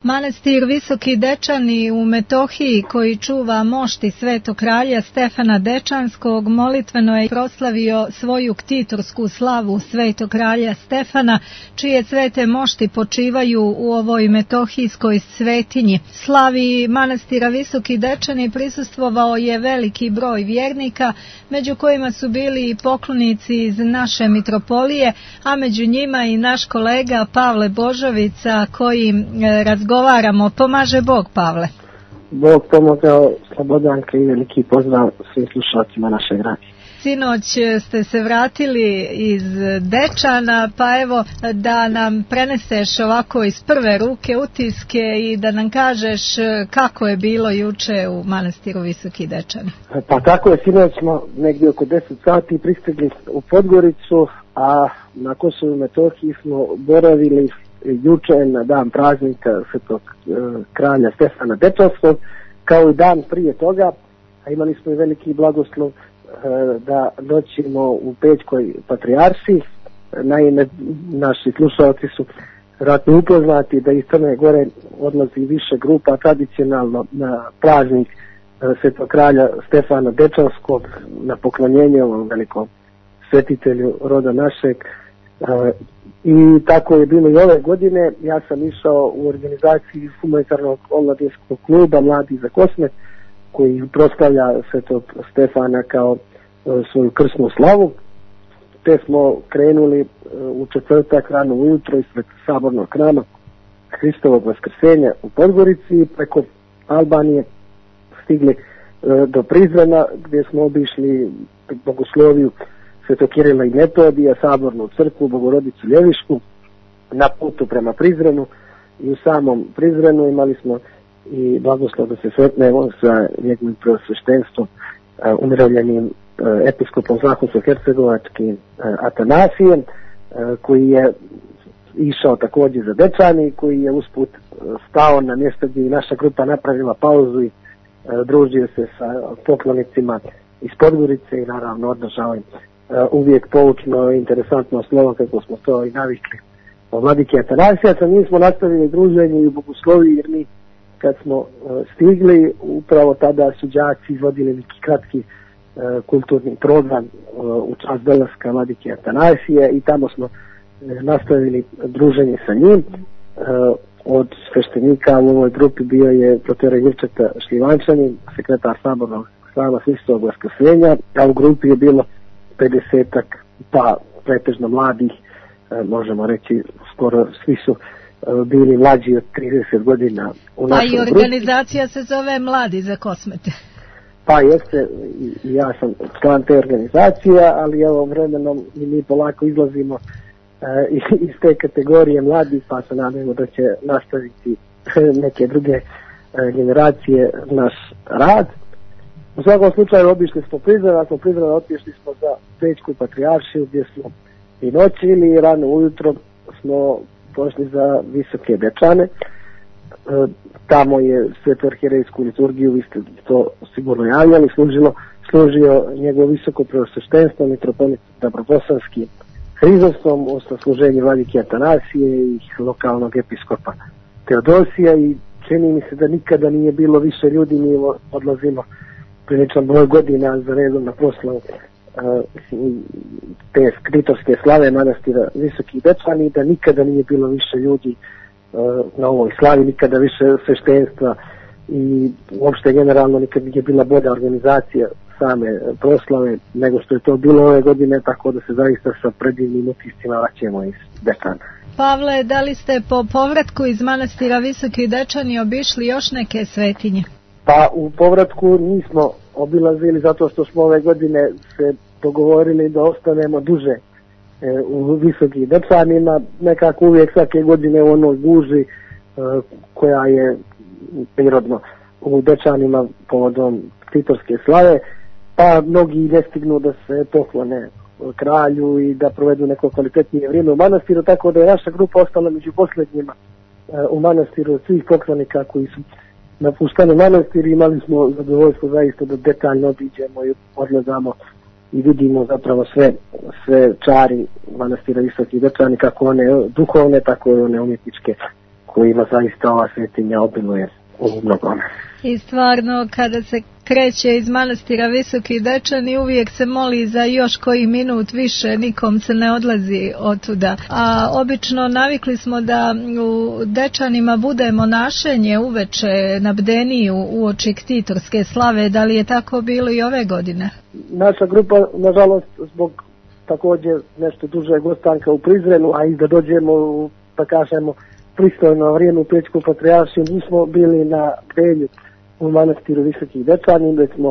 Manastir Visoki Dečani u Metohiji, koji čuva mošti svetog kralja Stefana Dečanskog, molitveno je proslavio svoju ktitorsku slavu svetog kralja Stefana, čije svete mošti počivaju u ovoj metohijskoj svetinji. Slavi manastira Visoki Dečani prisustvovao je veliki broj vjernika, među kojima su bili i poklonici iz naše mitropolije, a među njima i naš kolega Pavle Božovica, koji razgovaramo. Pomaže Bog, Pavle. Bog pomogao, Slobodanka, i veliki pozdrav svim slušalcima našeg radija. Sinoć ste se vratili iz Dečana, pa evo da nam preneseš ovako iz prve ruke utiske i da nam kažeš kako je bilo juče u manastiru Visoki Dečani. Pa tako je, sinoć smo negdje oko 10 sati pristigli u Podgoricu, a na Kosovu i Metohiji smo boravili juče na dan praznika svetog kralja Stefana Dečanskog, kao i dan prije toga, a imali smo i veliki blagoslov da doćemo u Pećkoj patrijaršiji. Naime, naši slušalci su vjerojatno upoznati da iz Crne Gore odlazi više grupa tradicionalno na praznik svetog kralja Stefana Dečanskog, na poklonjenje ovom velikom svetitelju roda našeg. I tako je bilo i ove godine. Ja sam išao u organizaciji humanitarnog omladinskog kluba Mladi za Kosmet, koji proslavlja svetog Stefana kao svoju krsnu slavu, te smo krenuli u četvrtak rano ujutro ispred sabornog hrama Hristovog vaskrsenja u Podgorici i preko Albanije stigli do Prizrena, gdje smo obišli bogosloviju Svetog Kirila i Metodija, sabornu crkvu, Bogorodicu Ljevišku. Na putu prema Prizrenu i u samom Prizrenu imali smo i blagoslov da se sretnemo sa njegovim preosveštenstvom, umirovljenim episkopom Zahumsko-hercegovačkim Atanasijem, koji je išao također za Dečani, koji je usput stao na mjesto gdje naša grupa napravila pauzu i družio se sa poklonicima iz Podgorice i naravno održao im uvijek poučno i interesantno slovo, kako smo to i navikli od vladike Atanasija. Mi smo nastavili druženje i u bogosloviji, jer mi kad smo stigli, upravo tada su đaci izvodili neki kratki kulturni program u čast dolaska vladike Atanasije i tamo smo nastavili druženje sa njim. Od sveštenika u ovoj grupi bio je protere Jurčeta Šljivančanin, sekretar sabornog slava Hristovog vaskrsenja, a u grupi je bilo 50-ak, pa pretežno mladih, možemo reći skoro svi su bili mlađi od 30 godina u našoj grupi. Pa i organizacija se zove Mladi za Kosmete. Pa jeste, i ja sam član te organizacije, ali evo vremenom i mi polako izlazimo iz te kategorije mladih, pa se nadamo da će nastaviti neke druge generacije naš rad. U svakom slučaju obišli smo Prizren, otišli smo za Pećku patrijaršiju gdje smo i noćili i rano ujutro smo pošli za Visoke Dečane. Tamo je svetu arhijerejsku liturgiju, vi ste to sigurno javljali, služio njegovo visoko preosveštenstvo mitropolit Dabrobosanski Hrizostom u služenju vladike Atanasije i lokalnog episkopa Teodosija, i čini mi se da nikada nije bilo više ljudi. Mi odlazimo priličan broj godina za redom na proslavu te skritorske slave manastira Visoki Dečani, da nikada nije bilo više ljudi na ovoj slavi, nikada više sveštenstva i uopšte generalno nikad nije bila bolja organizacija same proslave nego što je to bilo ove godine, tako da se zaista sa predivnim utiscima vraćamo iz Dečana. Pavle, da li ste po povratku iz manastira Visoki Dečani obišli još neke svetinje? Pa u povratku nismo obilazili zato što smo ove godine se dogovorili da ostanemo duže u Visokim Dečanima, nekako uvijek svake godine u onoj guži koja je prirodno u Dečanima povodom ktitorske slave, pa mnogi ne stignu da se poklone kralju i da provedu neko kvalitetnije vrijeme u manastiru, tako da je naša grupa ostala među posljednjima u manastiru od svih poklonika koji su napuštali manastir. Imali smo zadovoljstvo zaista da detaljno obiđemo i odgledamo i vidimo zapravo sve čari manastira Visoki Dečani, kako one duhovne, tako i one umjetničke kojima zaista ova svetinja obiluje u mnogome. I stvarno, kada se kreće iz manastira Visoki Dečani, uvijek se moli za još koji minut više, nikom se ne odlazi otuda. A obično navikli smo da u Dečanima bude monašenje uveče na bdeniju uoči ktitorske slave. Da li je tako bilo i ove godine? Naša grupa, nažalost, zbog također nešto dužeg ostanka u Prizrenu, a i da dođemo u, da kažemo, pristojno vrijeme u Pećku patrijaršiju, nismo bili na bdenju u manastiru Visokih Dečani, već smo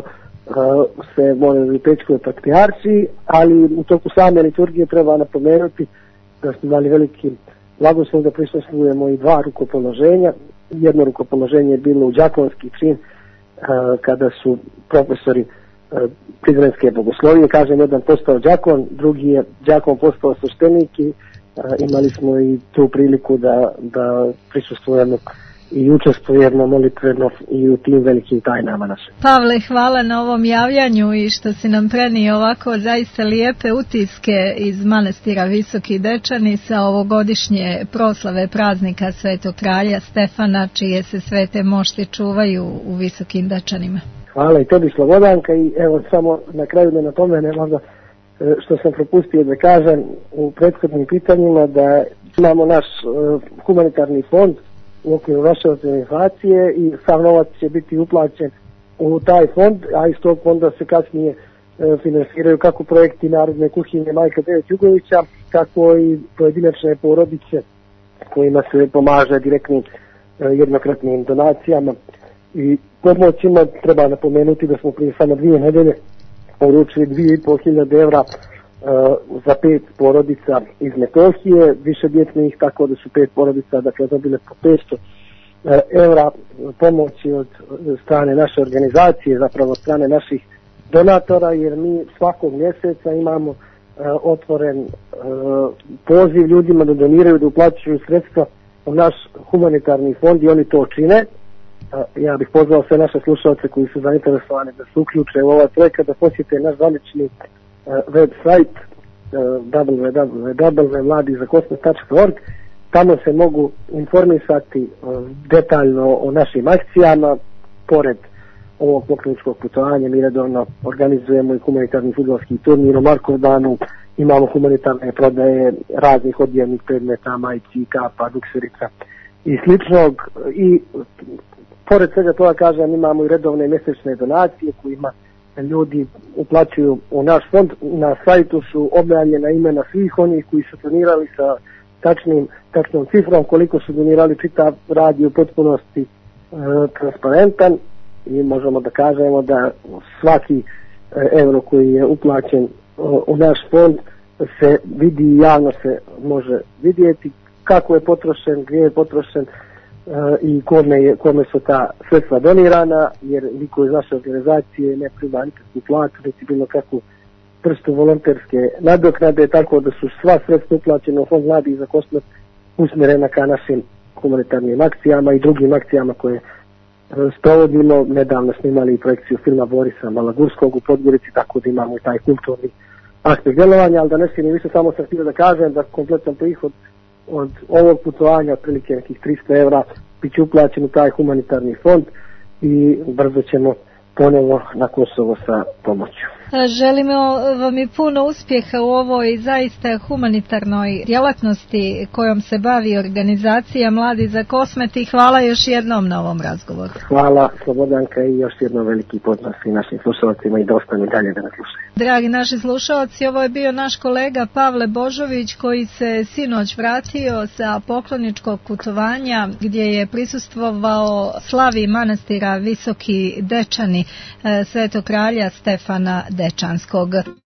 se molili u Pećkoj patrijaršiji, ali u toku same liturgije treba napomenuti da smo imali veliki blagoslov da prisustvujemo i 2 rukopoloženja. Jedno rukopoloženje je bilo u đakonski čin kada su profesori prizrenske bogoslovije, kažem, jedan postao đakon, drugi je đakon postao sveštenik i imali smo i tu priliku da prisustvujemo i učestvujemo molitveno i u tim velikim tajnama naše. Pavle, hvala na ovom javljanju i što si nam prenio ovako zaista lijepe utiske iz manastira Visoki Dečani sa ovogodišnje proslave praznika Svetog kralja Stefana, čije se svete mošti čuvaju u Visokim Dečanima. Hvala i tebi, Slobodanka, i evo samo na kraju da napomenem možda što sam propustio da kažem u prethodnim pitanjima, da imamo naš humanitarni fond u okviru naše organizacije i sav novac će biti uplaćen u taj fond, a iz tog fonda se kasnije finansiraju kako projekti Narodne kuhinje Majka Devet Jugovića, tako i pojedinačne porodice kojima se pomaže direktnim jednokratnim donacijama i pomoćima. Treba napomenuti da smo prije samo 2 nedelje uručili 2.500 evra za 5 porodica iz Metohije, više djetnih, tako da su 5 porodica dakle dobile po 500 evra pomoći od strane naše organizacije, zapravo od strane naših donatora, jer mi svakog mjeseca imamo otvoren poziv ljudima da doniraju, da uplaćuju sredstva u naš humanitarni fond i oni to čine. Ja bih pozvao sve naše slušalce koji su zainteresovani da se uključe u ovaj projekat, da posjete naš zvanični web sajt www.mladizakosmet.org. Tamo se mogu informisati detaljno o našim akcijama. Pored ovog pokrenjičkog putovanja mi redovno organizujemo i humanitarni fudbalski turnir u Markovdanu, imamo humanitarne prodaje raznih odjevnih predmeta, majici, kapa, dukserica i sličnog. I pored svega toga, kažem, imamo i redovne mjesečne donacije kojima ljudi uplaćuju u naš fond. Na sajtu su objavljena imena svih onih koji su donirali sa tačnom cifrom, koliko su donirali. Čitav rad je u potpunosti transparentan i možemo da kažemo da svaki euro koji je uplaćen u naš fond se vidi i javno se može vidjeti kako je potrošen, gdje je potrošen i kome su ta sredstva donirana, jer niko iz naše organizacije ne prima nikakvu platu, niti bilo kakvu vrstu volonterske nadoknade, tako da su sva sredstva uplaćena u Fond Mladih za Kosmet usmjerena ka našim humanitarnim akcijama i drugim akcijama koje sprovodimo. Nedavno smo imali projekciju filma Borisa Malagurskog u Podgorici, tako da imamo i taj kulturni aspekt djelovanja, ali da ne sjedim više, samo sam htio da kažem da kompletan prihod od ovog putovanja, otprilike nekih 300 evra, bit će uplaćen u taj humanitarni fond i brzo ćemo ponovo na Kosovo sa pomoću. Želimo vam i puno uspjeha u ovoj zaista humanitarnoj djelatnosti kojom se bavi organizacija Mladi za Kosmet i hvala još jednom na ovom razgovoru. Hvala, Slobodanka, i još jednom veliki pozdrav svim našim slušalcima i da ostanu dalje da nas slušaju. Dragi naši slušalci, ovo je bio naš kolega Pavle Božović koji se sinoć vratio sa pokloničkog putovanja gdje je prisustvovao slavi manastira Visoki Dečani Svetog kralja Stefana Dečanskog.